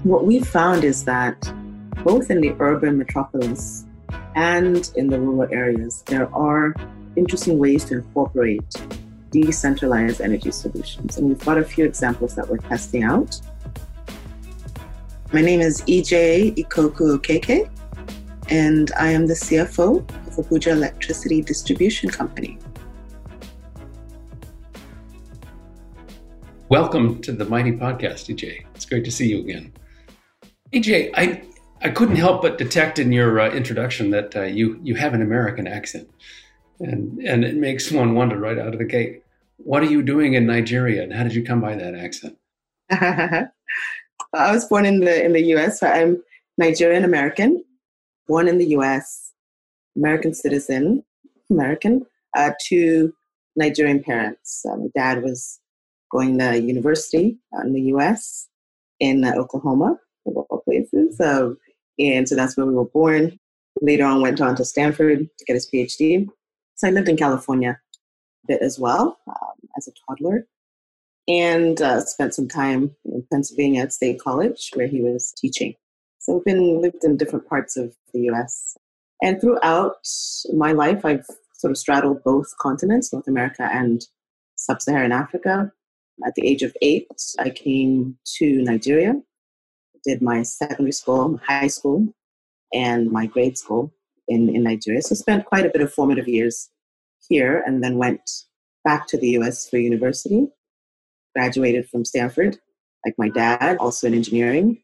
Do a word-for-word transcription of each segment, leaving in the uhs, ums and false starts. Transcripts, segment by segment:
What we found is that both in the urban metropolis and in the rural areas, there are interesting ways to incorporate decentralized energy solutions. And we've got a few examples that we're testing out. My name is E J Ikoku Okeke, and I am the C F O of Abuja Electricity Distribution Company. Welcome to the Mighty Podcast, E J. It's great to see you again. E J, I, I couldn't help but detect in your uh, introduction that uh, you, you have an American accent. And, and it makes one wonder right out of the gate, what are you doing in Nigeria and how did you come by that accent? I was born in the in the U S, so I'm Nigerian American, born in the U S, American citizen, American, uh, to Nigerian parents. Uh, my dad was going to university in the U S, in uh, Oklahoma, of all places. So, and so that's where we were born. Later on, went on to Stanford to get his PhD. So I lived in California a bit as well um, as a toddler, and uh, spent some time in Pennsylvania at State College where he was teaching. So I've been lived in different parts of the U S. And throughout my life, I've sort of straddled both continents, North America and Sub-Saharan Africa. At the age of eight, I came to Nigeria, did my secondary school, high school, and my grade school in, in Nigeria. So spent quite a bit of formative years here and then went back to the U S for university. Graduated from Stanford, like my dad, also in engineering,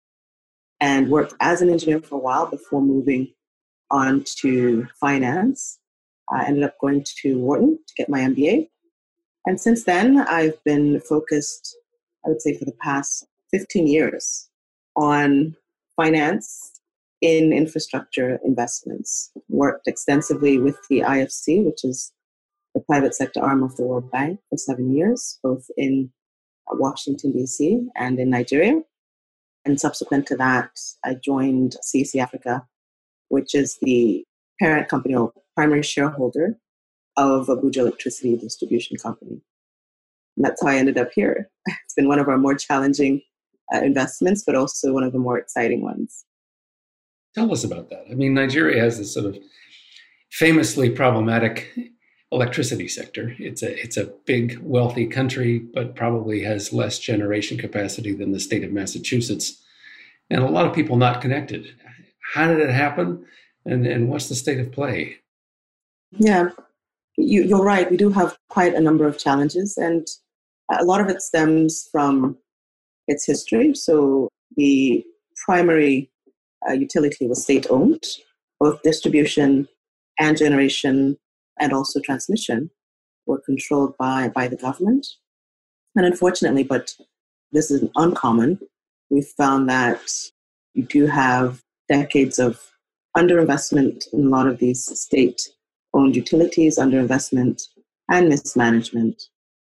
and worked as an engineer for a while before moving on to finance. I ended up going to Wharton to get my M B A. And since then, I've been focused, I would say for the past fifteen years, on finance in infrastructure investments. Worked extensively with the I F C, which is the private sector arm of the World Bank, for seven years, both in Washington, D C and in Nigeria. And subsequent to that, I joined C E C Africa, which is the parent company or primary shareholder of Abuja Electricity Distribution Company. And that's how I ended up here. It's been one of our more challenging uh, investments, but also one of the more exciting ones. Tell us about that. I mean, Nigeria has this sort of famously problematic electricity sector. It's a it's a big, wealthy country, but probably has less generation capacity than the state of Massachusetts, and a lot of people not connected. How did it happen, and, and what's the state of play? Yeah, you, you're right. We do have quite a number of challenges, and a lot of it stems from its history. So the primary uh, utility was state-owned, both distribution and generation and also transmission were controlled by, by the government. And unfortunately, but this is uncommon, we found that you do have decades of underinvestment in a lot of these state-owned utilities, underinvestment and mismanagement.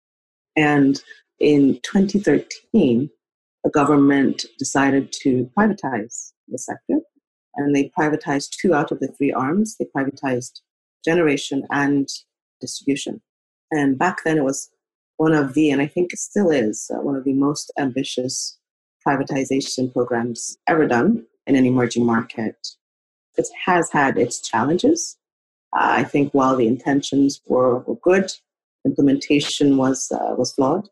And in twenty thirteen, the government decided to privatize the sector. And they privatized two out of the three arms. They privatized generation and distribution. And back then it was one of the, and I think it still is, uh, one of the most ambitious privatization programs ever done in an emerging market. It has had its challenges. Uh, I think while the intentions were, were good, implementation was uh, was flawed.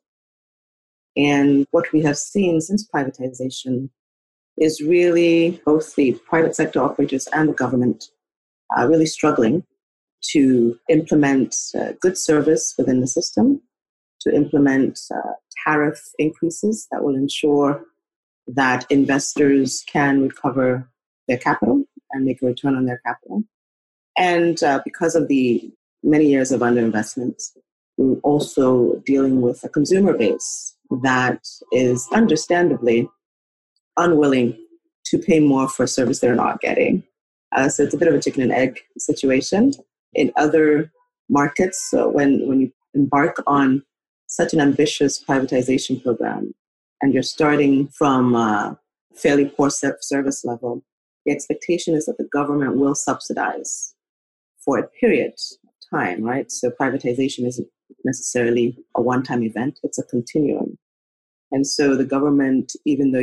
And what we have seen since privatization is really both the private sector operators and the government uh, really struggling to implement uh, good service within the system, to implement uh, tariff increases that will ensure that investors can recover their capital and make a return on their capital. And uh, because of the many years of underinvestment, we're also dealing with a consumer base that is understandably unwilling to pay more for a service they're not getting. Uh, so it's a bit of a chicken and egg situation. In other markets, so when, when you embark on such an ambitious privatization program and you're starting from a fairly poor service level, the expectation is that the government will subsidize for a period of time, right? So privatization isn't necessarily a one-time event, it's a continuum. And so the government, even though you've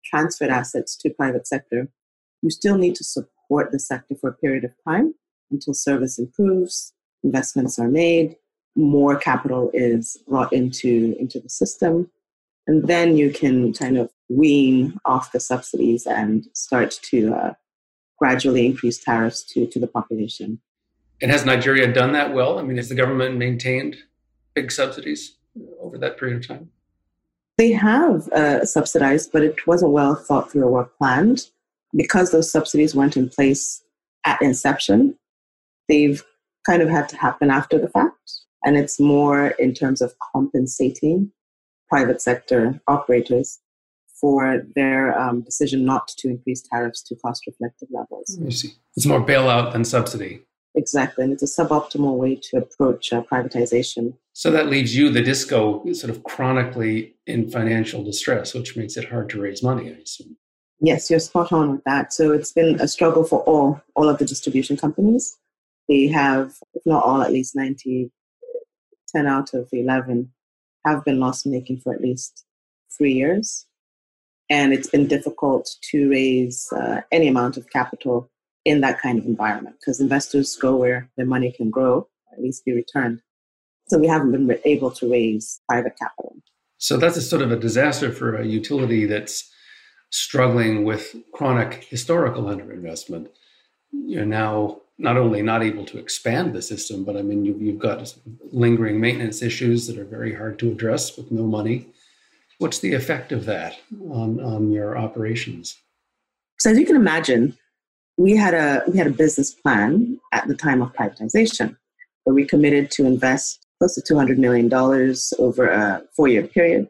transferred assets to private sector, you still need to support the sector for a period of time until service improves, investments are made, more capital is brought into, into the system, and then you can kind of wean off the subsidies and start to uh, gradually increase tariffs to, to the population. And has Nigeria done that well? I mean, has the government maintained big subsidies over that period of time? They have uh, subsidized, but it wasn't well thought through or well planned. Because those subsidies weren't in place at inception, they've kind of had to happen after the fact. And it's more in terms of compensating private sector operators for their um, decision not to increase tariffs to cost-reflective levels. I see. It's more bailout than subsidy. Exactly. And it's a suboptimal way to approach uh, privatization. So that leaves you, the disco, sort of chronically in financial distress, which makes it hard to raise money, I assume. Yes, you're spot on with that. So it's been a struggle for all, all of the distribution companies. They have, if not all, at least ninety, ten out of eleven have been loss-making for at least three years. And it's been difficult to raise uh, any amount of capital in that kind of environment because investors go where their money can grow, or at least be returned. So we haven't been able to raise private capital. So that's a sort of a disaster for a utility that's struggling with chronic historical underinvestment. You're now not only not able to expand the system, but I mean, you've, you've got lingering maintenance issues that are very hard to address with no money. What's the effect of that on, on your operations? So as you can imagine, we had a we had a business plan at the time of privatization where we committed to invest close to two hundred million dollars over a four-year period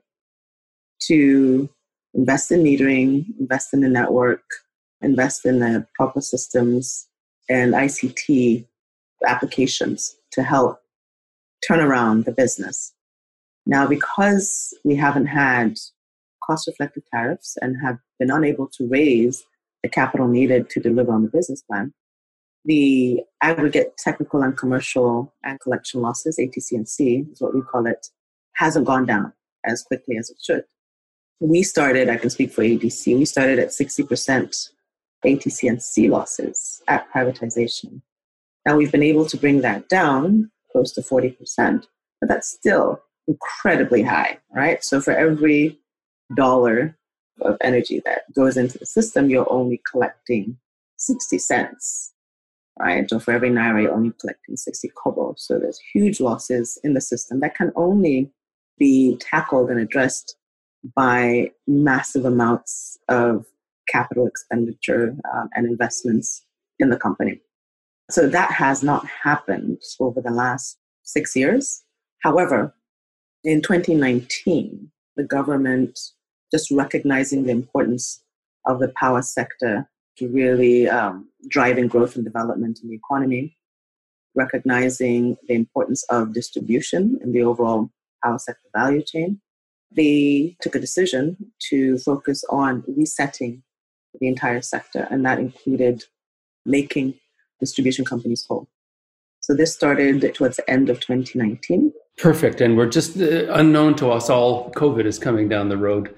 to invest in metering, invest in the network, invest in the proper systems and I C T applications to help turn around the business. Now, because we haven't had cost-reflective tariffs and have been unable to raise the capital needed to deliver on the business plan, the aggregate technical and commercial and collection losses, A T C and C is what we call it, hasn't gone down as quickly as it should. We started, I can speak for A D C, we started at sixty percent A T C and C losses at privatization. Now we've been able to bring that down close to forty percent, but that's still incredibly high, right? So for every dollar of energy that goes into the system, you're only collecting sixty cents, right? Or for every naira, you're only collecting sixty kobo. So there's huge losses in the system that can only be tackled and addressed by massive amounts of capital expenditure um, and investments in the company. So that has not happened over the last six years. However, in twenty nineteen, the government, just recognizing the importance of the power sector to really um, driving growth and development in the economy, recognizing the importance of distribution in the overall power sector value chain, they took a decision to focus on resetting the entire sector, and that included making distribution companies whole. So this started towards the end of twenty nineteen. Perfect. And we're just uh, unknown to us all, COVID is coming down the road.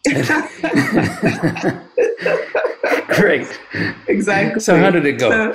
Great. Exactly. So how did it go?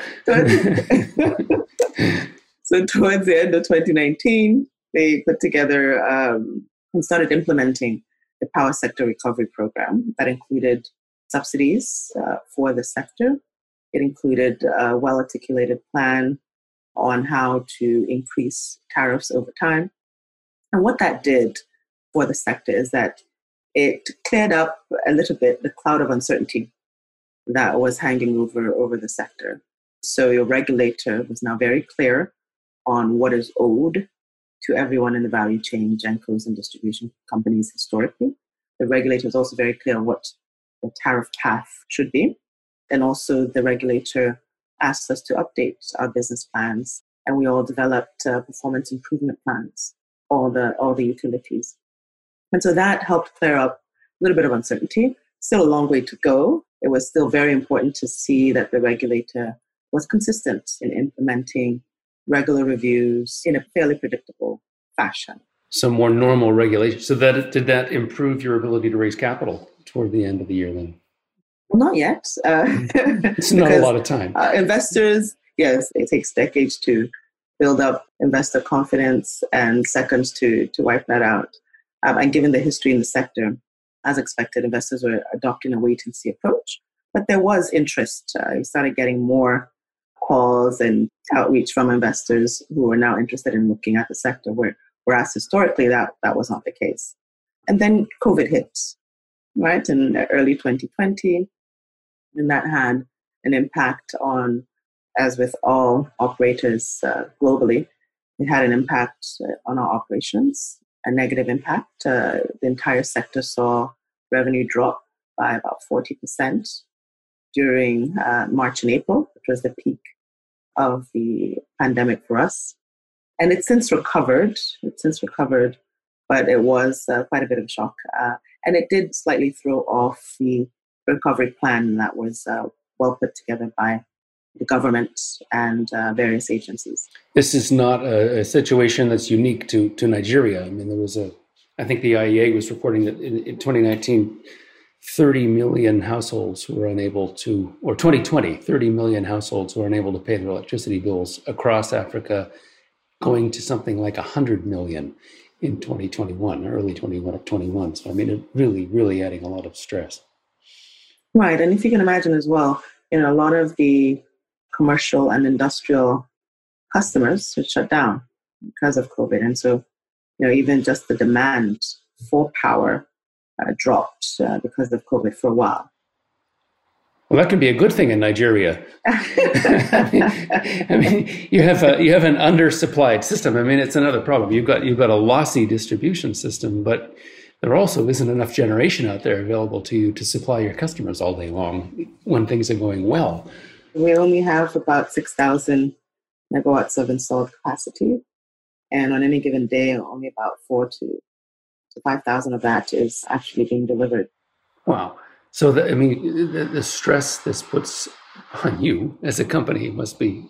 So, so towards the end of twenty nineteen, they put together um, and started implementing the power sector recovery program that included subsidies uh, for the sector. It included a well-articulated plan on how to increase tariffs over time. And what that did for the sector is that it cleared up a little bit the cloud of uncertainty that was hanging over, over the sector. So your regulator was now very clear on what is owed to everyone in the value chain, gencos and distribution companies historically. The regulator is also very clear on what the tariff path should be. And also the regulator asked us to update our business plans, and we all developed uh, performance improvement plans, all the all the utilities. And so that helped clear up a little bit of uncertainty. Still a long way to go. It was still very important to see that the regulator was consistent in implementing regular reviews in a fairly predictable fashion. Some more normal regulation. So that did that improve your ability to raise capital toward the end of the year then? Not yet. Uh, it's not a lot of time. Uh, investors, yes, it takes decades to build up investor confidence and seconds to, to wipe that out. Um, and given the history in the sector, as expected, investors were adopting a wait-and-see approach. But there was interest. Uh, we started getting more calls and outreach from investors who are now interested in looking at the sector, where, whereas historically that, that was not the case. And then COVID hit, right, in early twenty twenty, and that had an impact on, as with all operators uh, globally, it had an impact uh, on our operations, a negative impact. Uh, the entire sector saw revenue drop by about forty percent during uh, March and April, which was the peak of the pandemic for us. And it's since recovered. It's since recovered, but it was uh, quite a bit of a shock. Uh, and it did slightly throw off the recovery plan that was uh, well put together by the government and uh, various agencies. This is not a, a situation that's unique to, to Nigeria. I mean, there was a, I think the I E A was reporting that in, in twenty nineteen, thirty million households were unable to, or twenty twenty, thirty million households were unable to pay their electricity bills across Africa, going to something like one hundred million in twenty twenty-one, early twenty-one. So, I mean, it really, really adding a lot of stress. Right. And if you can imagine as well, you know, a lot of the commercial and industrial customers had shut down because of COVID. And so, you know, even just the demand for power uh, dropped uh, because of COVID for a while. Well, that can be a good thing in Nigeria. I, mean, I mean, you have a you have an undersupplied system. I mean, it's another problem. You've got you've got a lossy distribution system, but there also isn't enough generation out there available to you to supply your customers all day long when things are going well. We only have about six thousand megawatts of installed capacity, and on any given day, only about four to, to five thousand of that is actually being delivered. Wow. So, the, I mean, the, the stress this puts on you as a company must be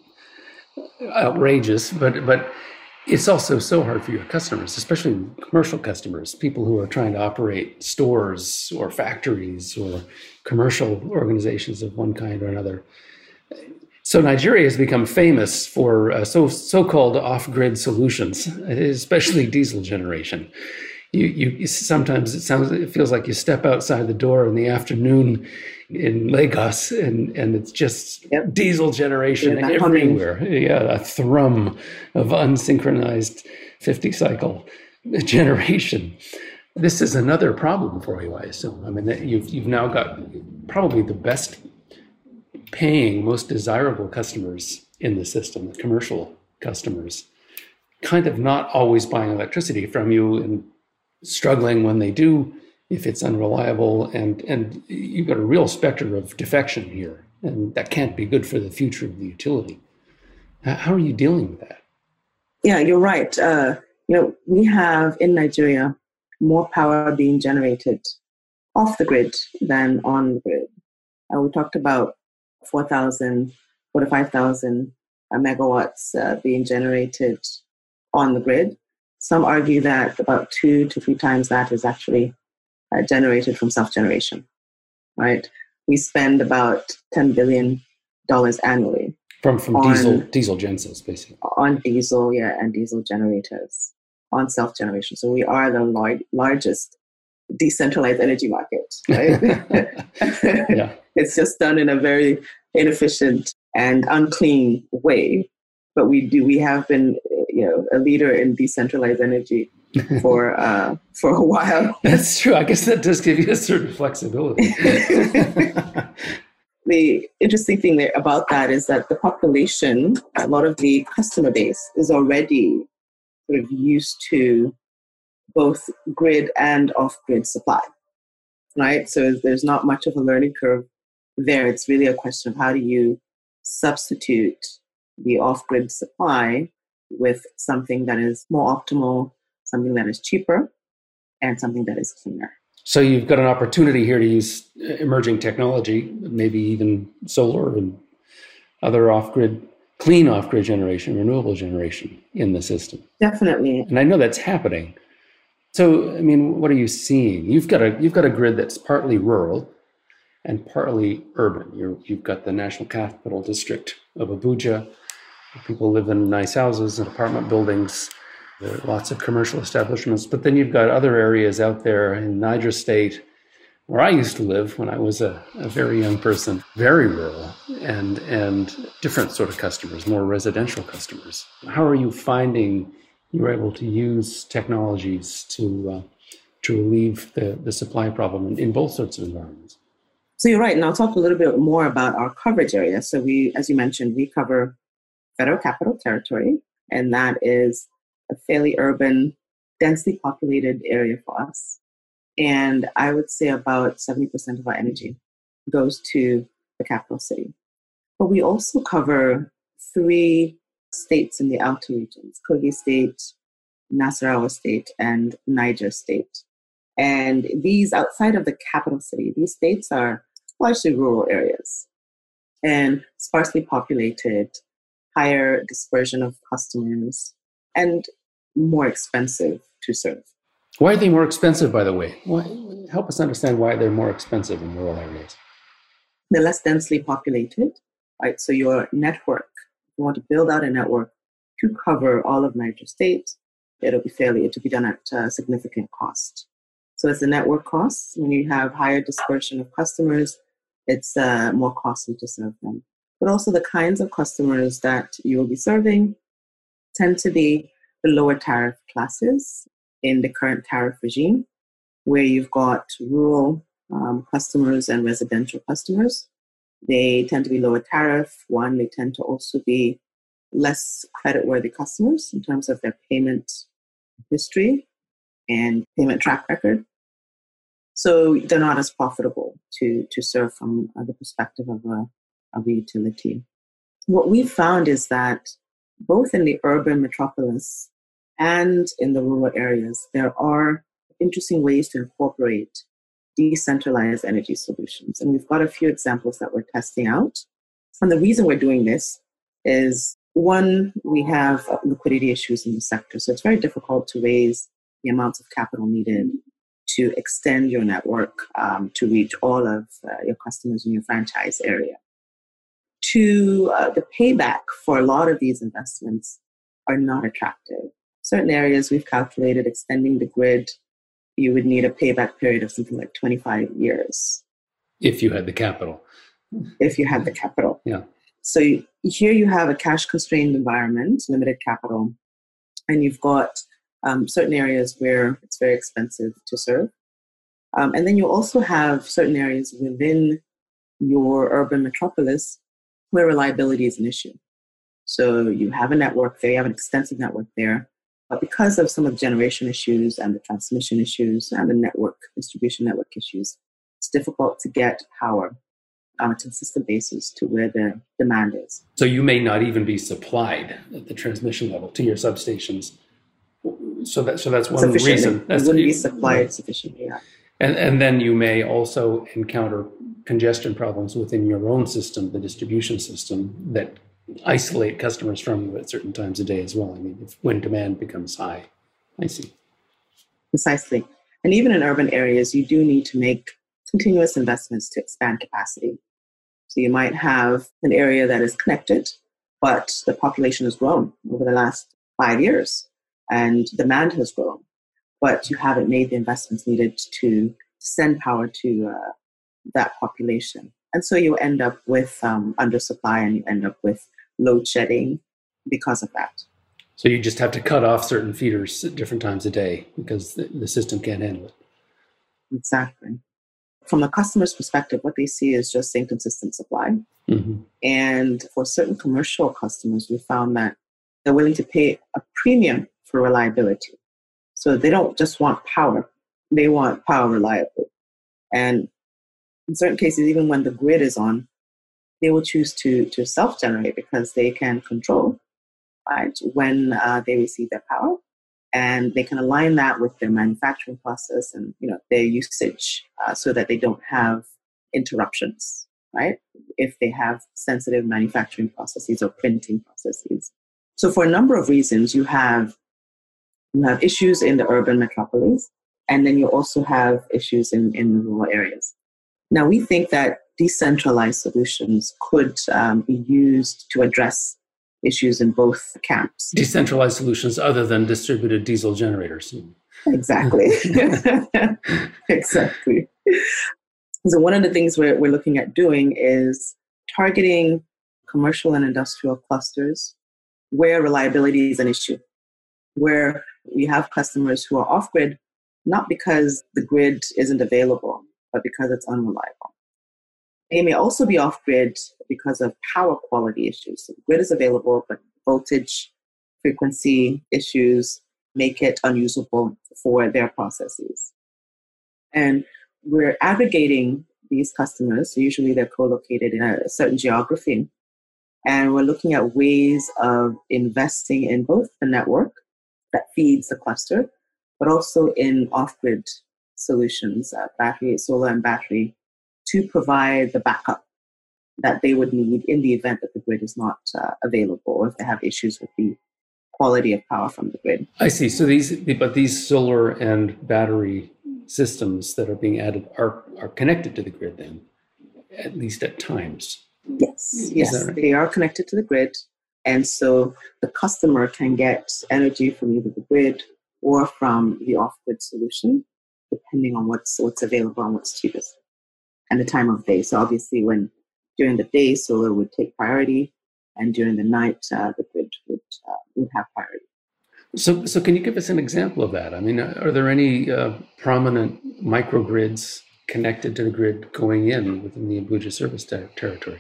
outrageous, but but it's also so hard for your customers, especially commercial customers, people who are trying to operate stores or factories or commercial organizations of one kind or another. So Nigeria has become famous for uh, so so-called off-grid solutions, especially diesel generation. You, you sometimes it sounds it feels like you step outside the door in the afternoon in Lagos and, and it's just yep. diesel generation yeah, everywhere. Humming. Yeah, a thrum of unsynchronized fifty cycle generation. This is another problem for you, I assume. I mean, you've you've now got probably the best paying, most desirable customers in the system, the commercial customers, kind of not always buying electricity from you and struggling when they do, if it's unreliable, and, and you've got a real specter of defection here, and that can't be good for the future of the utility. How are you dealing with that? Yeah, you're right. Uh, you know, we have in Nigeria more power being generated off the grid than on the grid. Uh, we talked about four thousand, four to five thousand uh, megawatts uh, being generated on the grid. Some argue that about two to three times that is actually uh, generated from self-generation, right? We spend about ten billion dollars annually. From from on, diesel diesel gensets, basically. On diesel, yeah, and diesel generators, on self-generation. So we are the lar- largest decentralized energy market, right? Yeah. It's just done in a very inefficient and unclean way. But we do, we have been, you know, a leader in decentralized energy for uh, for a while. That's true. I guess that does give you a certain flexibility. The interesting thing there about that is that the population, a lot of the customer base, is already sort of used to both grid and off-grid supply, right? So there's not much of a learning curve there. It's really a question of how do you substitute the off-grid supply with something that is more optimal, something that is cheaper, and something that is cleaner. So you've got an opportunity here to use emerging technology, maybe even solar and other off-grid, clean off-grid generation, renewable generation in the system. Definitely. And I know that's happening. So, I mean, what are you seeing? You've got a you've got a grid that's partly rural and partly urban. You're, you've got the National Capital District of Abuja. People live in nice houses and apartment buildings. There are lots of commercial establishments. But then you've got other areas out there in Niger State, where I used to live when I was a, a very young person, very rural, and and different sort of customers, more residential customers. How are you finding you're able to use technologies to uh, to relieve the, the supply problem in, in both sorts of environments? So you're right, and I'll talk a little bit more about our coverage area. So we, as you mentioned, we cover Federal Capital Territory, and that is a fairly urban, densely populated area for us. And I would say about seventy percent of our energy goes to the capital city. But we also cover three states in the outer regions, Kogi State, Nasarawa State, and Niger State. And these, outside of the capital city, these states are largely rural areas and sparsely populated, higher dispersion of customers, and more expensive to serve. Why are they more expensive, by the way? Why, help us understand why they're more expensive in rural areas. They're less densely populated, right? So your network, if you want to build out a network to cover all of Niger State, it'll be fairly, it'll be done at a significant cost. So it's the network costs. When you have higher dispersion of customers, it's uh, more costly to serve them. But also the kinds of customers that you will be serving tend to be the lower tariff classes in the current tariff regime, where you've got rural um, customers and residential customers. They tend to be lower tariff. One, they tend to also be less creditworthy customers in terms of their payment history and payment track record. So they're not as profitable to, to serve from uh, the perspective of a, of a utility. What we've found is that both in the urban metropolis and in the rural areas, there are interesting ways to incorporate decentralized energy solutions. And we've got a few examples that we're testing out. And the reason we're doing this is, one, we have liquidity issues in the sector. So it's very difficult to raise the amounts of capital needed to extend your network um, to reach all of uh, your customers in your franchise area. Two, uh, the payback for a lot of these investments are not attractive. Certain areas we've calculated extending the grid, you would need a payback period of something like twenty-five years. If you had the capital. If you had the capital. Yeah. So you, here you have a cash-constrained environment, limited capital, and you've got um, certain areas where it's very expensive to serve. Um, and then you also have certain areas within your urban metropolis where reliability is an issue. So you have a network there, you have an extensive network there, but because of some of the generation issues and the transmission issues and the network, distribution network issues, it's difficult to get power on a consistent basis to where the demand is. So you may not even be supplied at the transmission level to your substations. So that so that's one reason. That's it wouldn't be supplied right. sufficiently. Yeah. And and then you may also encounter congestion problems within your own system, the distribution system, that isolate customers from you at certain times of day as well. I mean, if, when demand becomes high. I see. Precisely. And even in urban areas, you do need to make continuous investments to expand capacity. So you might have an area that is connected, but the population has grown over the last five years and demand has grown, but you haven't made the investments needed to send power to uh, that population. And so you end up with um, undersupply and you end up with load shedding because of that. So you just have to cut off certain feeders at different times of day because the, the system can't handle it. Exactly. From a customer's perspective, what they see is just inconsistent supply. Mm-hmm. And for certain commercial customers, we found that they're willing to pay a premium for reliability. So they don't just want power, they want power reliably. And in certain cases, even when the grid is on, they will choose to, to self-generate because they can control right, when uh, they receive their power. And they can align that with their manufacturing process and you know their usage uh, so that they don't have interruptions, right? If they have sensitive manufacturing processes or printing processes. So for a number of reasons, you have You have issues in the urban metropolis, and then you also have issues in, in the rural areas. Now, we think that decentralized solutions could um, be used to address issues in both camps. Decentralized solutions other than distributed diesel generators. Exactly. Exactly. So one of the things we're, we're looking at doing is targeting commercial and industrial clusters where reliability is an issue, where we have customers who are off-grid, not because the grid isn't available, but because it's unreliable. They may also be off-grid because of power quality issues. So the grid is available, but voltage, frequency issues make it unusable for their processes. And we're aggregating these customers, so usually they're co-located in a certain geography, and we're looking at ways of investing in both the network that feeds the cluster, but also in off-grid solutions, uh, battery, solar and battery, to provide the backup that they would need in the event that the grid is not uh, available, or if they have issues with the quality of power from the grid. I see. So these, but these solar and battery systems that are being added are, are connected to the grid then, at least at times. Yes, yes, right? They are connected to the grid. And so the customer can get energy from either the grid or from the off-grid solution, depending on what's, what's available and what's cheapest and the time of day. So obviously when during the day, solar would take priority, and during the night, uh, the grid would, uh, would have priority. So, so can you give us an example of that? I mean, are there any uh, prominent microgrids connected to the grid going in within the Abuja service ter- territory?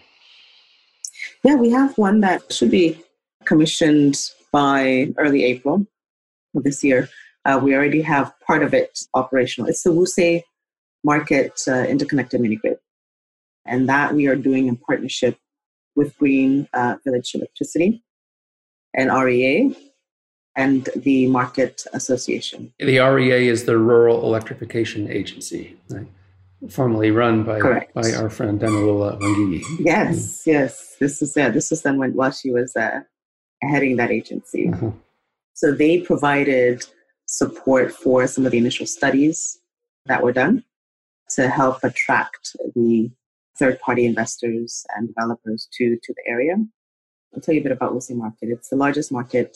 Yeah, we have one that should be commissioned by early April of this year. Uh, we already have part of it operational. It's the Wuse Market uh, Interconnected Mini-Grid. And that we are doing in partnership with Green uh, Village Electricity and R E A and the Market Association. The R E A is the Rural Electrification Agency, right? Formerly run by Correct. by our friend Damilula Wangigi. Yes, yes. This is yeah. This was done when while she was uh, heading that agency. Uh-huh. So they provided support for some of the initial studies that were done to help attract the third-party investors and developers to, to the area. I'll tell you a bit about Wuse Market. It's the largest market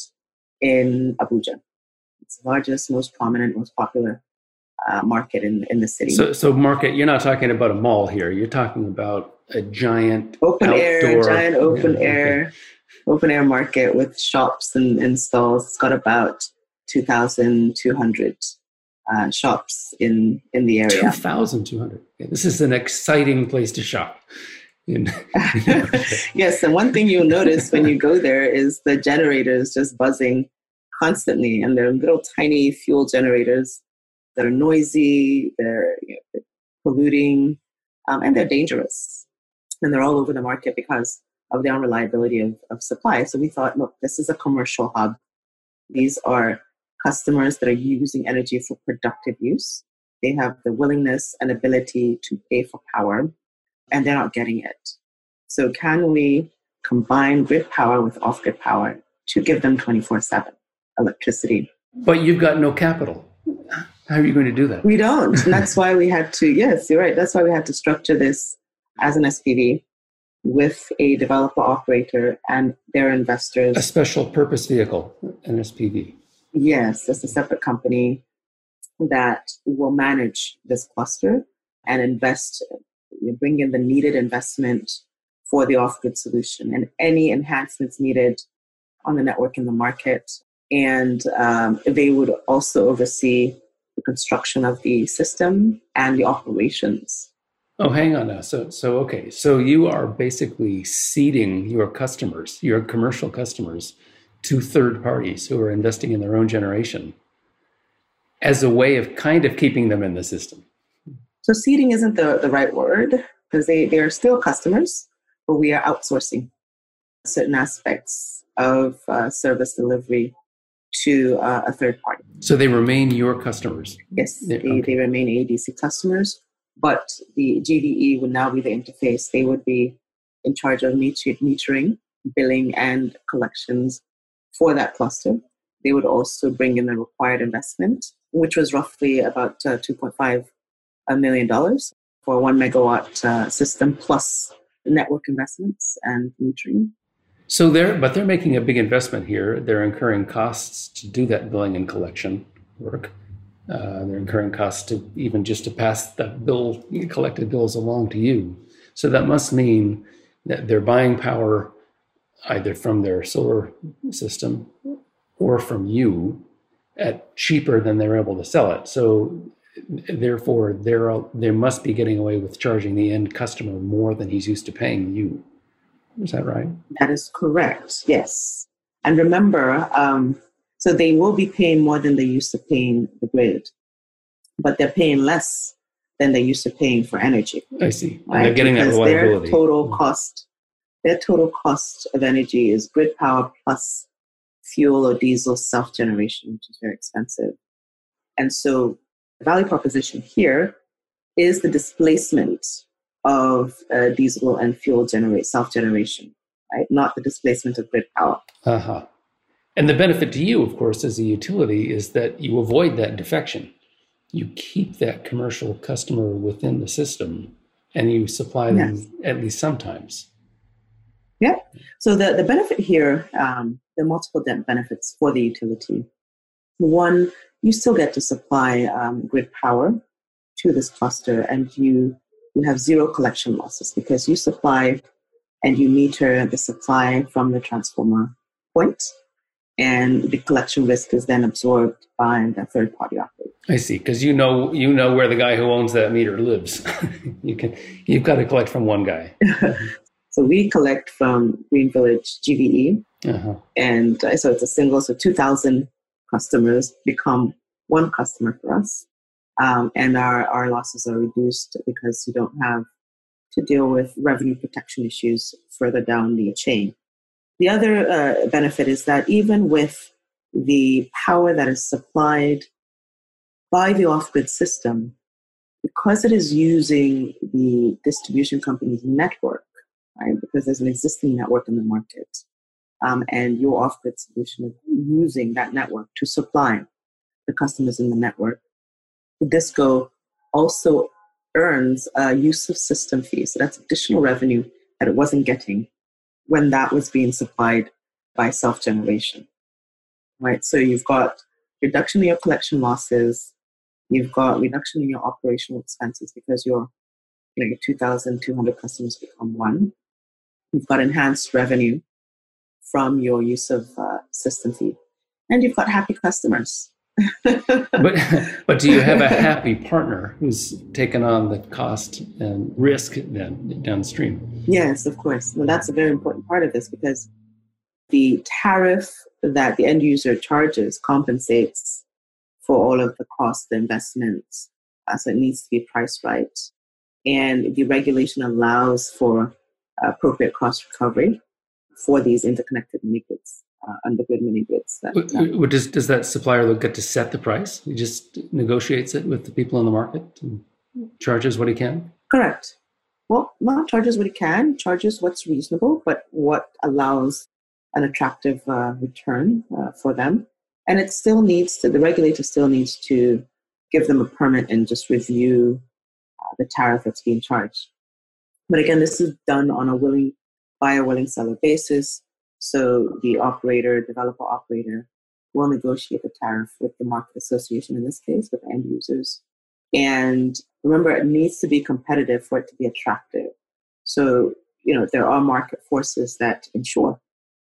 in Abuja. It's the largest, most prominent, most popular uh, market in, in the city. So, so market, you're not talking about a mall here. You're talking about a giant open outdoor, air, giant open yeah, air, okay. open air market with shops and, and stalls. It's got about two thousand two hundred Uh, shops in, in the area. two thousand two hundred. Yeah, this is an exciting place to shop. In, in yes, and one thing you'll notice when you go there is the generators just buzzing constantly, and they're little tiny fuel generators that are noisy, they're, you know, they're polluting, um, and they're dangerous. And they're all over the market because of the unreliability of, of supply. So we thought, look, this is a commercial hub. These are customers that are using energy for productive use. They have the willingness and ability to pay for power, and they're not getting it. So can we combine grid power with off-grid power to give them twenty-four seven electricity? But you've got no capital. How are you going to do that? We don't. And that's why we had to, yes, you're right. That's why we had to structure this as an S P V with a developer operator and their investors. A special purpose vehicle, an S P V. Yes, it's a separate company that will manage this cluster and invest, bring in the needed investment for the off-grid solution and any enhancements needed on the network in the market. And um, they would also oversee the construction of the system and the operations. Oh, hang on now. So, so okay. So you are basically seeding your customers, your commercial customers, to third parties who are investing in their own generation as a way of kind of keeping them in the system. So seeding isn't the, the right word because they, they are still customers, but we are outsourcing certain aspects of uh, service delivery to uh, a third party. So they remain your customers? Yes, they, they, okay. they remain A D C customers, but the G D E would now be the interface. They would be in charge of meter- metering, billing, and collections for that cluster. they would also bring in the required investment, which was roughly about uh, two point five million dollars for a one megawatt uh, system plus network investments and metering. So they're, but they're making a big investment here. They're incurring costs to do that billing and collection work. Uh, they're incurring costs to even just to pass that bill, collected bills along to you. So that must mean that they're buying power either from their solar system or from you at cheaper than they're able to sell it. So therefore, they're, they must be getting away with charging the end customer more than he's used to paying you. Is that right? That is correct, yes. And remember, um, so they will be paying more than they used to paying the grid, but they're paying less than they used to paying for energy. I see. Right? And they're getting because that reliability. Their total cost, their total cost of energy is grid power plus fuel or diesel self-generation, which is very expensive. And so the value proposition here is the displacement of uh, diesel and fuel generate self-generation, right? Not the displacement of grid power. Uh-huh. And the benefit to you, of course, as a utility is that you avoid that defection. You keep that commercial customer within the system and you supply them yes. at least sometimes. Yeah. So the, the benefit here, um, there are multiple benefits for the utility. One, you still get to supply um, grid power to this cluster, and you you have zero collection losses because you supply and you meter the supply from the transformer point, and the collection risk is then absorbed by the third-party operator. I see, because you know you know where the guy who owns that meter lives. you can you've got to collect from one guy. So we collect from Green Village G V E, uh-huh. and uh, so it's a single. So two thousand customers become one customer for us. Um, and our, our losses are reduced because you don't have to deal with revenue protection issues further down the chain. The other uh, benefit is that even with the power that is supplied by the off-grid system, because it is using the distribution company's network, right? Because there's an existing network in the market, um, and your off-grid solution is using that network to supply the customers in the network. The DISCO also earns a use of system fee. So that's additional revenue that it wasn't getting when that was being supplied by self-generation, right? So you've got reduction in your collection losses, you've got reduction in your operational expenses because your, you know, your two thousand two hundred customers become one. You've got enhanced revenue from your use of uh, system fee, and you've got happy customers. but but do you have a happy partner who's taken on the cost and risk then downstream? Yes, of course. Well, that's a very important part of this because the tariff that the end user charges compensates for all of the costs, the investments, uh, so it needs to be priced right. And the regulation allows for appropriate cost recovery for these interconnected mini grids. Uh, undergrid mini grids. That, uh, does, does that supplier get to set the price? He just negotiates it with the people in the market and charges what he can? Correct. Well, not charges what he can, charges what's reasonable, but what allows an attractive uh, return uh, for them. And it still needs to, the regulator still needs to give them a permit and just review uh, the tariff that's being charged. But again, this is done on a willing buyer, willing seller basis. So the operator, developer operator, will negotiate the tariff with the market association, in this case, with the end users. And remember, it needs to be competitive for it to be attractive. So, you know, there are market forces that ensure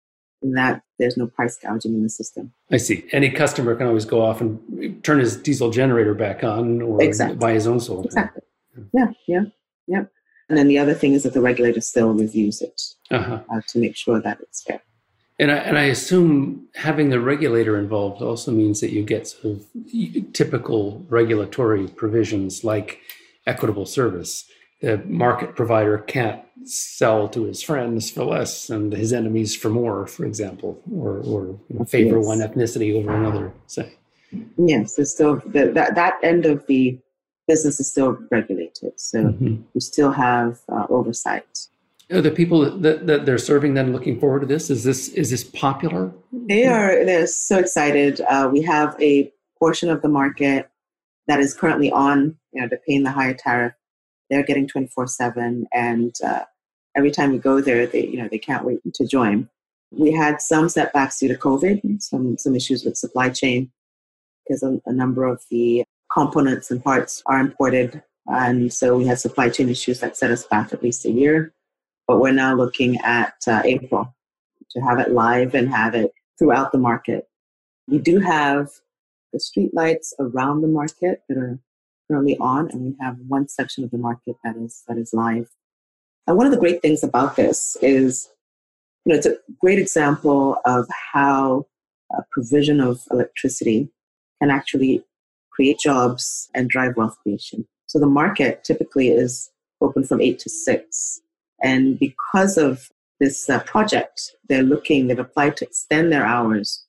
that there's no price gouging in the system. I see. Any customer can always go off and turn his diesel generator back on or exactly. buy his own solar. Exactly. Yeah, yeah, yeah. And then the other thing is that the regulator still reviews it uh-huh. uh, to make sure that it's fair. And I, and I assume having the regulator involved also means that you get sort of typical regulatory provisions like equitable service. The market provider can't sell to his friends for less and his enemies for more, for example, or, or you know, favor yes. one ethnicity over another, say. Yes, it's still the, that, that end of the business is still regulated. So mm-hmm. we still have uh, oversight. Are the people that, that they're serving then looking forward to this? Is this is this popular? They are they're so excited. Uh, we have a portion of the market that is currently on, you know, they're paying the higher tariff. They're getting twenty-four seven, and uh, every time we go there, they you know they can't wait to join. We had some setbacks due to COVID, some some issues with supply chain, because a, a number of the components and parts are imported, and so we had supply chain issues that set us back at least a year. But we're now looking at uh, April to have it live and have it throughout the market. We do have the street lights around the market that are currently on, and we have one section of the market that is that is live. And one of the great things about this is, you know, it's a great example of how a provision of electricity can actually create jobs and drive wealth creation. So the market typically is open from eight to six. And because of this uh, project, they're looking, they've applied to extend their hours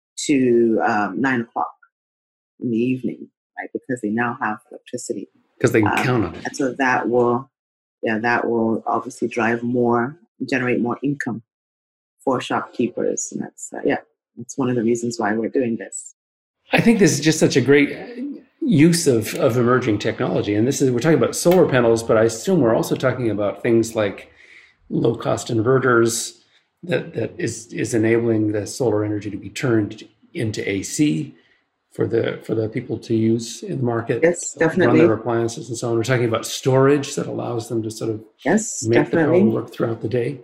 to um, nine o'clock in the evening, right? Because they now have electricity. Because they can um, count on it. And so that will, yeah, that will obviously drive more, generate more income for shopkeepers. And that's, uh, yeah, that's one of the reasons why we're doing this. I think this is just such a great use of, of emerging technology. And this is, we're talking about solar panels, but I assume we're also talking about things like low-cost inverters that, that is, is enabling the solar energy to be turned into A C for the for the people to use in the market. Yes, definitely. Run their appliances and so on. We're talking about storage that allows them to sort of yes, make definitely. the power work throughout the day.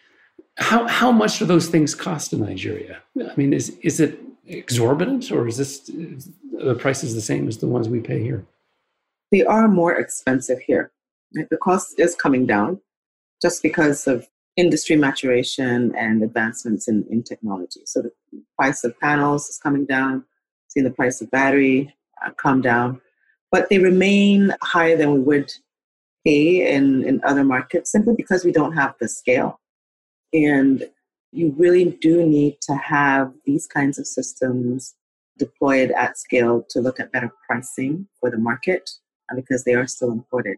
How how much do those things cost in Nigeria? I mean, is is it exorbitant, or is this is the prices the same as the ones we pay here? They are more expensive here. The cost is coming down just because of industry maturation and advancements in, in technology. So the price of panels is coming down, seeing the price of battery uh, come down, but they remain higher than we would pay in, in other markets simply because we don't have the scale. And you really do need to have these kinds of systems deployed at scale to look at better pricing for the market because they are still imported.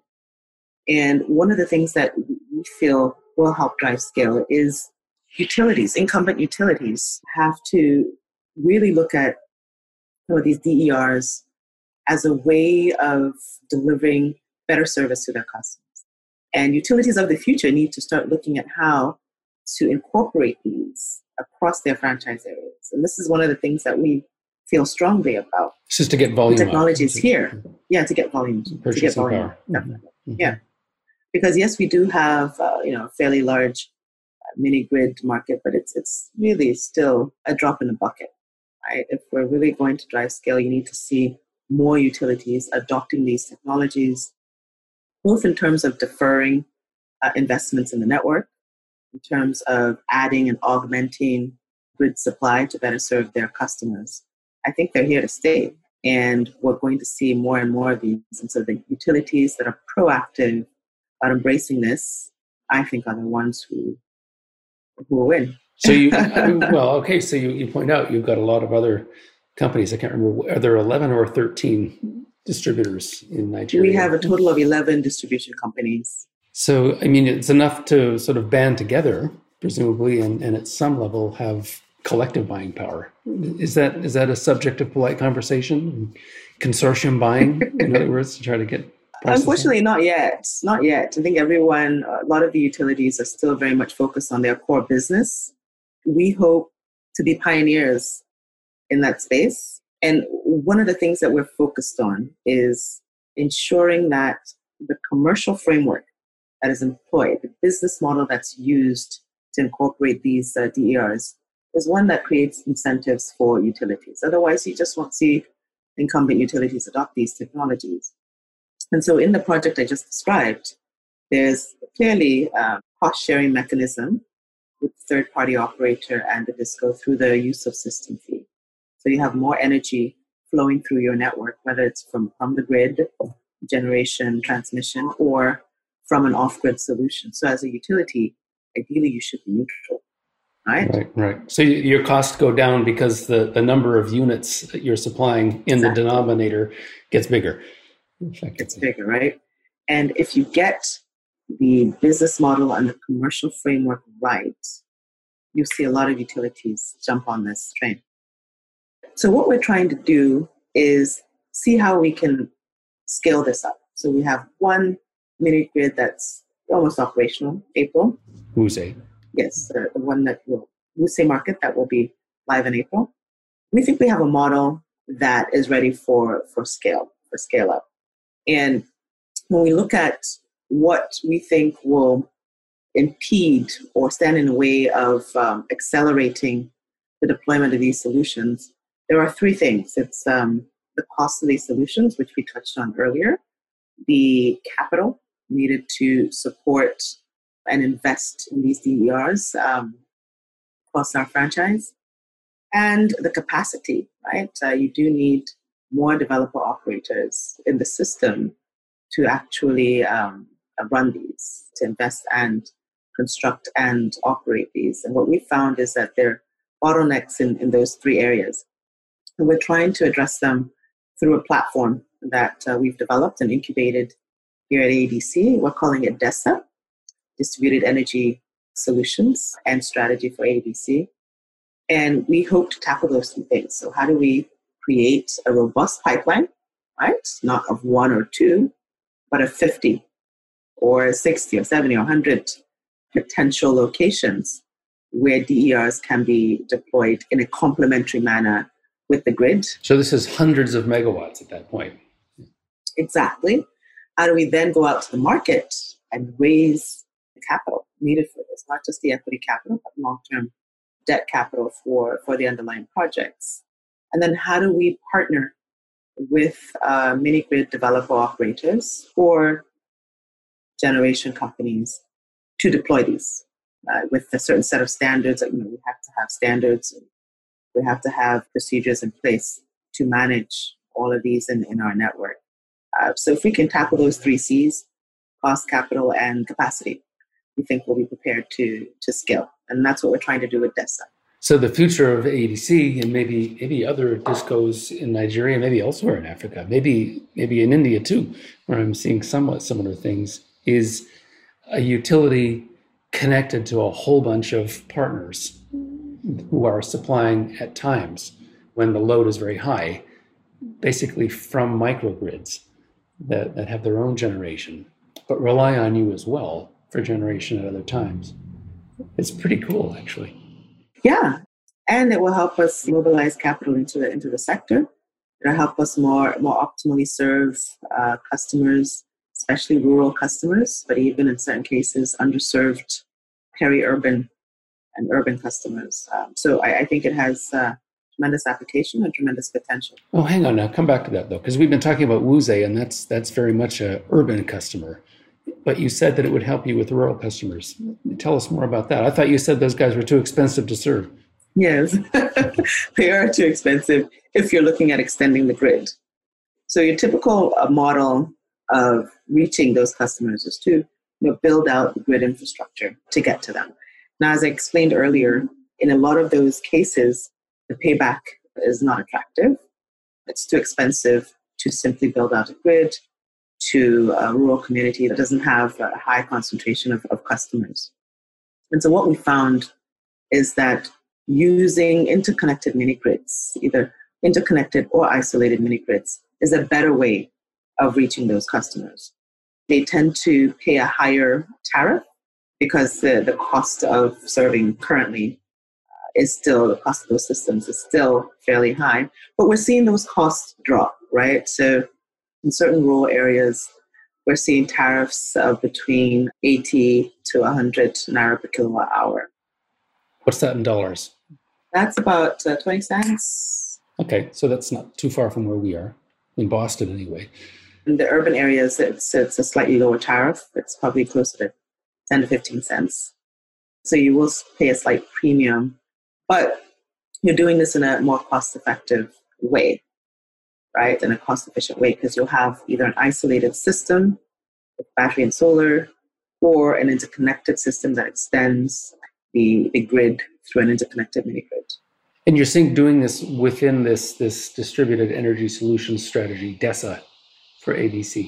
And one of the things that we feel will help drive scale is utilities. Incumbent utilities have to really look at some of these D E Rs as a way of delivering better service to their customers. And utilities of the future need to start looking at how to incorporate these across their franchise areas. And this is one of the things that we feel strongly about. This is to get volume. The technology is here. Yeah, to get volume. Purchasing to get volume. Power. Definitely. Mm-hmm. Yeah. Because yes, we do have uh, you know a fairly large uh, mini grid market, but it's it's really still a drop in the bucket. Right? If we're really going to drive scale, you need to see more utilities adopting these technologies, both in terms of deferring uh, investments in the network, in terms of adding and augmenting grid supply to better serve their customers. I think they're here to stay, and we're going to see more and more of these. And so the utilities that are proactive about embracing this, I think, are the ones who who will win. So you, well, okay. So you, you point out you've got a lot of other companies. I can't remember. Are there eleven or thirteen distributors in Nigeria? We have a total of eleven distribution companies. So, I mean, it's enough to sort of band together, presumably, and, and at some level have collective buying power. Is that is that a subject of polite conversation? Consortium buying, in other words, to try to get Unfortunately, not yet. Not yet. I think everyone, a lot of the utilities are still very much focused on their core business. We hope to be pioneers in that space. And one of the things that we're focused on is ensuring that the commercial framework that is employed, the business model that's used to incorporate these uh, D E Rs, is one that creates incentives for utilities. Otherwise, you just won't see incumbent utilities adopt these technologies. And so in the project I just described, there's clearly a cost-sharing mechanism with the third-party operator and the DISCO through the use of system fee. So you have more energy flowing through your network, whether it's from, from the grid, generation, transmission, or from an off-grid solution. So as a utility, ideally you should be neutral, right? Right, right. So your costs go down because the, the number of units that you're supplying in exactly. the denominator gets bigger. It's bigger, right? And if you get the business model and the commercial framework right, you see a lot of utilities jump on this train. So what we're trying to do is see how we can scale this up. So we have one mini grid that's almost operational, April. WUSE. Yes, the, the one that will, WUSE market that will be live in April. We think we have a model that is ready for, for scale, for scale up. And when we look at what we think will impede or stand in the way of um, accelerating the deployment of these solutions, there are three things. It's um, the cost of these solutions, which we touched on earlier, the capital needed to support and invest in these D E Rs um, across our franchise, and the capacity, right? Uh, you do need more developer operators in the system to actually um, run these, to invest and construct and operate these. And what we found is that there are bottlenecks in, in those three areas. And we're trying to address them through a platform that uh, we've developed and incubated here at A D C. We're calling it DESA, Distributed Energy Solutions and Strategy for A D C. And we hope to tackle those three things. So how do we create a robust pipeline, right? Not of one or two, but of fifty or sixty or seventy or one hundred potential locations where D E Rs can be deployed in a complementary manner with the grid. So this is hundreds of megawatts at that point. Exactly. How do we then go out to the market and raise the capital needed for this? Not just the equity capital, but long-term debt capital for, for the underlying projects. And then how do we partner with uh, mini-grid developer operators or generation companies to deploy these uh, with a certain set of standards? That, you know, we have to have standards. And we have to have procedures in place to manage all of these in, in our network. Uh, so if we can tackle those three C's, cost, capital, and capacity, we think we'll be prepared to, to scale. And that's what we're trying to do with DESA. So the future of A D C and maybe maybe other discos in Nigeria, maybe elsewhere in Africa, maybe maybe in India too, where I'm seeing somewhat similar things, is a utility connected to a whole bunch of partners who are supplying at times when the load is very high, basically from microgrids that, that have their own generation, but rely on you as well for generation at other times. It's pretty cool, actually. Yeah, and it will help us mobilize capital into the into the sector. It'll help us more more optimally serve uh, customers, especially rural customers, but even in certain cases, underserved peri-urban and urban customers. Um, so I, I think it has uh, tremendous application and tremendous potential. Oh, hang on now. Come back to that, though, because we've been talking about WUSE, and that's that's very much an urban customer. But you said that it would help you with rural customers. Tell us more about that. I thought you said those guys were too expensive to serve. Yes, they are too expensive if you're looking at extending the grid. So your typical uh, model of reaching those customers is to you know, build out the grid infrastructure to get to them. Now, as I explained earlier, in a lot of those cases, the payback is not attractive. It's too expensive to simply build out a grid to a rural community that doesn't have a high concentration of, of customers. And so what we found is that using interconnected mini-grids, either interconnected or isolated mini-grids, is a better way of reaching those customers. They tend to pay a higher tariff because the, the cost of serving currently is still, the cost of those systems is still fairly high. But we're seeing those costs drop, right? So in certain rural areas, we're seeing tariffs of between eighty to one hundred naira per kilowatt hour. What's that in dollars? That's about uh, twenty cents. Okay, so that's not too far from where we are, in Boston anyway. In the urban areas, it's, it's a slightly lower tariff. It's probably closer to ten to fifteen cents. So you will pay a slight premium, but you're doing this in a more cost-effective way, right? In a cost-efficient way, because you'll have either an isolated system with battery and solar, or an interconnected system that extends the, the grid through an interconnected mini-grid. And you're seeing doing this within this, this distributed energy solutions strategy, DESA, for A D C.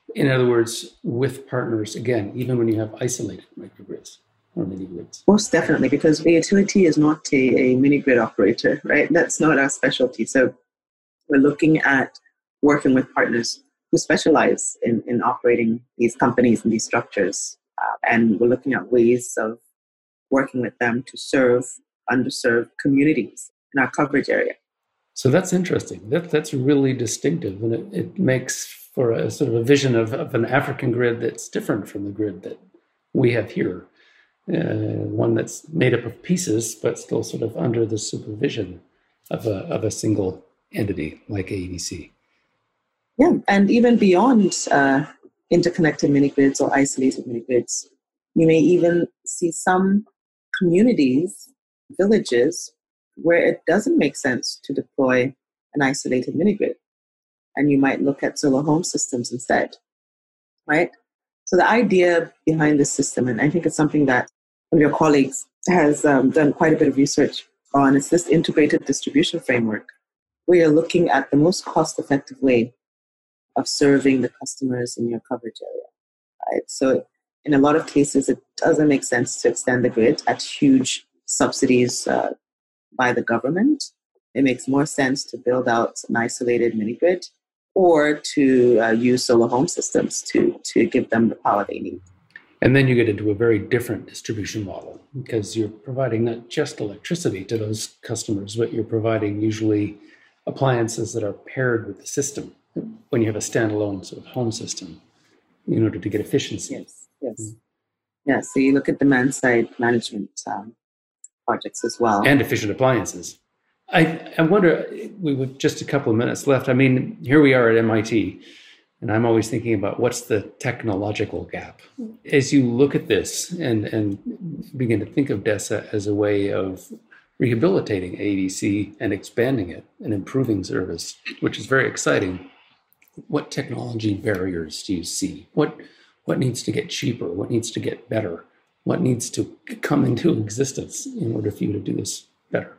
In other words, with partners, again, even when you have isolated microgrids or mini grids. Most definitely, because the utility is not a, a mini grid operator, right? That's not our specialty. So we're looking at working with partners who specialize in, in operating these companies and these structures. Uh, and we're looking at ways of working with them to serve underserved communities in our coverage area. So that's interesting. That, that's really distinctive, and it, it makes for a sort of a vision of, of an African grid that's different from the grid that we have here. Uh, one that's made up of pieces, but still sort of under the supervision of a, of a single entity like A E D C. Yeah, and even beyond uh, interconnected mini-grids or isolated mini-grids, you may even see some communities, villages, where it doesn't make sense to deploy an isolated mini-grid. And you might look at solar home systems instead, right? So the idea behind this system, and I think it's something that one of your colleagues has um, done quite a bit of research on, is this integrated distribution framework, where you're looking at the most cost-effective way of serving the customers in your coverage area, right? So in a lot of cases, it doesn't make sense to extend the grid at huge subsidies uh, by the government. It makes more sense to build out an isolated mini-grid or to uh, use solar home systems to, to give them the power they need. And then you get into a very different distribution model because you're providing not just electricity to those customers, but you're providing usually appliances that are paired with the system when you have a standalone sort of home system in order to get efficiency. Yes, yes. Mm-hmm. Yeah, so you look at demand-side management um, projects as well. And efficient appliances. I, I wonder, we would just a couple of minutes left. I mean, here we are at M I T, and I'm always thinking about what's the technological gap. As you look at this and, and begin to think of DESA as a way of rehabilitating A E D C and expanding it and improving service, which is very exciting, what technology barriers do you see? What what needs to get cheaper? What needs to get better? What needs to come into existence in order for you to do this better?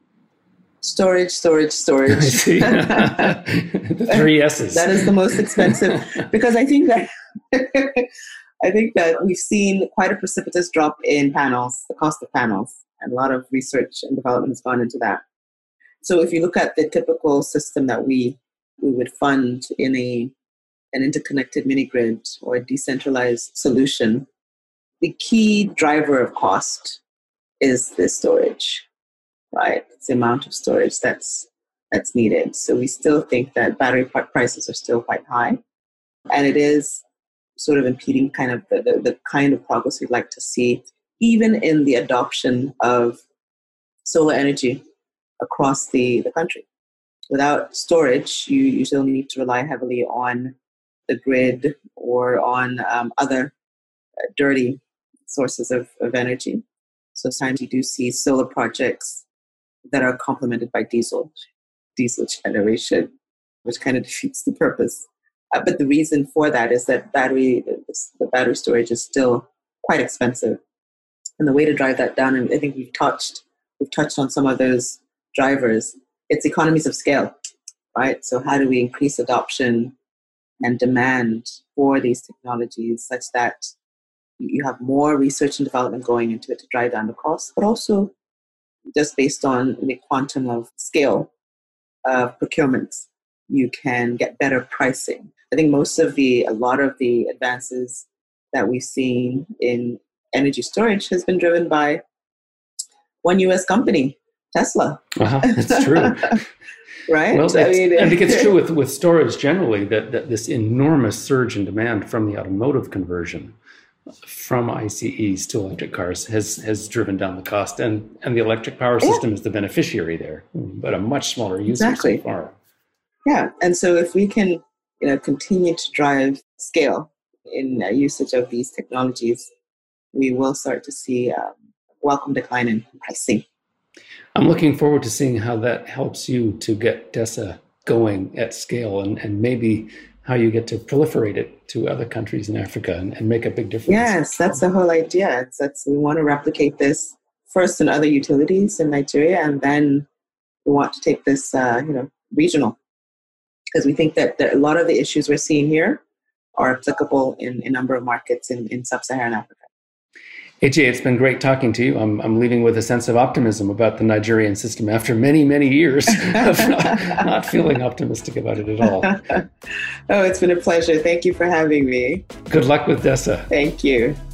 Storage, storage, storage. I see. The three S's. That is the most expensive, because I think that I think that we've seen quite a precipitous drop in panels, the cost of panels, and a lot of research and development has gone into that. So if you look at the typical system that we we would fund in a an interconnected mini-grid or a decentralized solution, the key driver of cost is the storage, right? It's the amount of storage that's that's needed. So we still think that battery prices are still quite high, and it is sort of impeding kind of the, the, the kind of progress we'd like to see, even in the adoption of solar energy across the, the country. Without storage, you, you still need to rely heavily on the grid or on um, other uh, dirty sources of, of energy. So sometimes you do see solar projects that are complemented by diesel, diesel generation, which kind of defeats the purpose. Uh, but the reason for that is that battery, the, the battery storage is still quite expensive. And the way to drive that down, and I think we've touched, we've touched on some of those drivers, it's economies of scale, right? So how do we increase adoption and demand for these technologies such that you have more research and development going into it to drive down the cost, but also just based on the quantum of scale of procurements, you can get better pricing. I think most of the, a lot of the advances that we've seen in energy storage has been driven by one U S company, Tesla. Uh-huh, that's true. Right? Well, I mean, I think it's true with, with storage generally that, that this enormous surge in demand from the automotive conversion from I C Es to electric cars has has driven down the cost, and, and the electric power system yeah. is the beneficiary there, but a much smaller user exactly. so far. Yeah, and so if we can, you know, continue to drive scale in uh, usage of these technologies, we will start to see a um, welcome decline in pricing. I'm looking forward to seeing how that helps you to get DESA going at scale, and, and maybe how you get to proliferate it to other countries in Africa and, and make a big difference. Yes, that's the whole idea. It's, that's, we want to replicate this first in other utilities in Nigeria, and then we want to take this, uh, you know, regional. Because we think that there, a lot of the issues we're seeing here are applicable in a number of markets in, in sub-Saharan Africa. A J, it's been great talking to you. I'm, I'm leaving with a sense of optimism about the Nigerian system after many, many years of not, not feeling optimistic about it at all. Oh, it's been a pleasure. Thank you for having me. Good luck with DESA. Thank you.